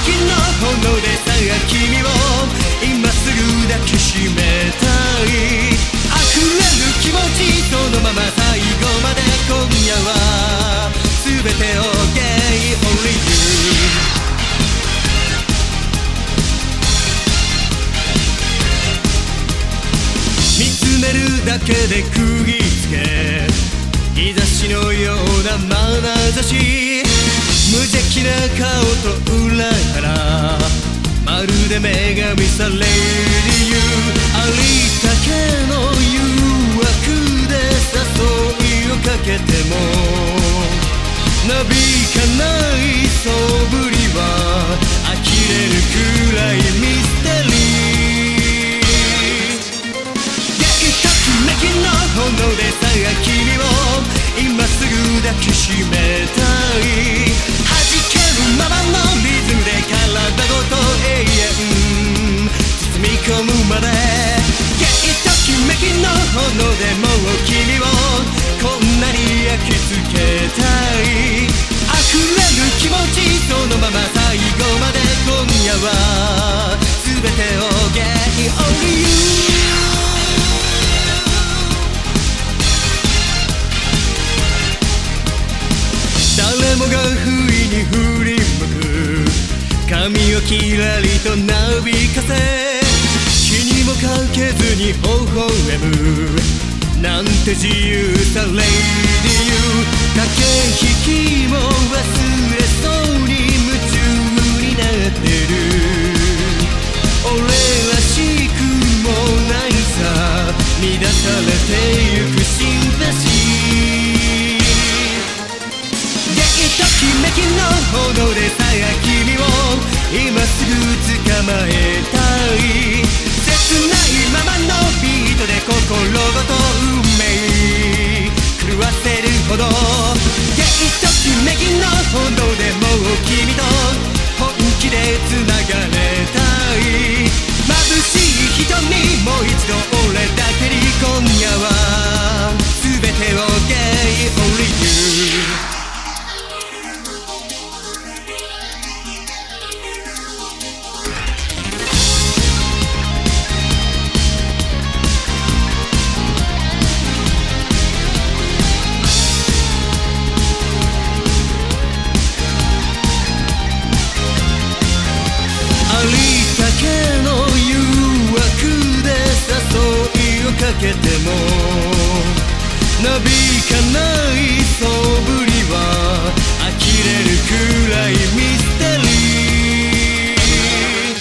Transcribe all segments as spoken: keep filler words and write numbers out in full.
きの炎でさあ君を今すぐ抱きしめたい。溢れる気持ちそのまま最後まで今夜は全てを Gay Only You。見つめるだけで釘付け、日差しのような眼差し、無邪気な顔と裏からまるで女神さ Lady You。 ありったけの誘惑で誘いをかけてもなびかない素振りは呆れるくらいミステリー。ときめきの炎でさあ君を今すぐ抱きしめたい。弾けるままのリズムで体ごと永遠包み込むまで。ときめきの炎でもう君をこんなに焼き付けたい。溢れる気持ちそのまま最後まで今夜は全てを Gay Only You。誰もが不意に振り向く髪をキラリとなびかせ、気にもかけずに微笑むなんて自由さ Lady You。 駆け引きも忘れそうに夢中になってる。俺らしくもないさ乱されてゆくシンパシー。ときめきの炎でさあ君を今すぐ捕まえたい。切ないままのビートで心ごと運命狂わせるほど。ときめきの炎でもう君と本気で繋がれたい。眩しい瞳もう一度俺だけに今夜は全てを Gay Only You。ありったけの誘惑で誘いをかけてもなびかない素振りは呆れるくらいミステリー。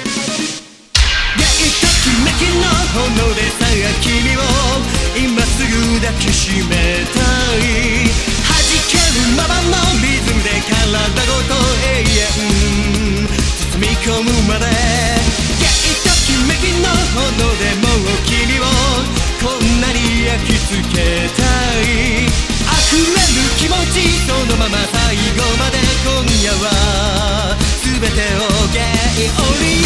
ときめきの炎でさあ君を今すぐ抱きしめたい。弾けるままのリズムで体ごと永遠包み込むまで。ときめきの炎でもう君をこんなに焼き付けたい。溢れる気持ちそのまま最後まで今夜は全てを Gay Only You。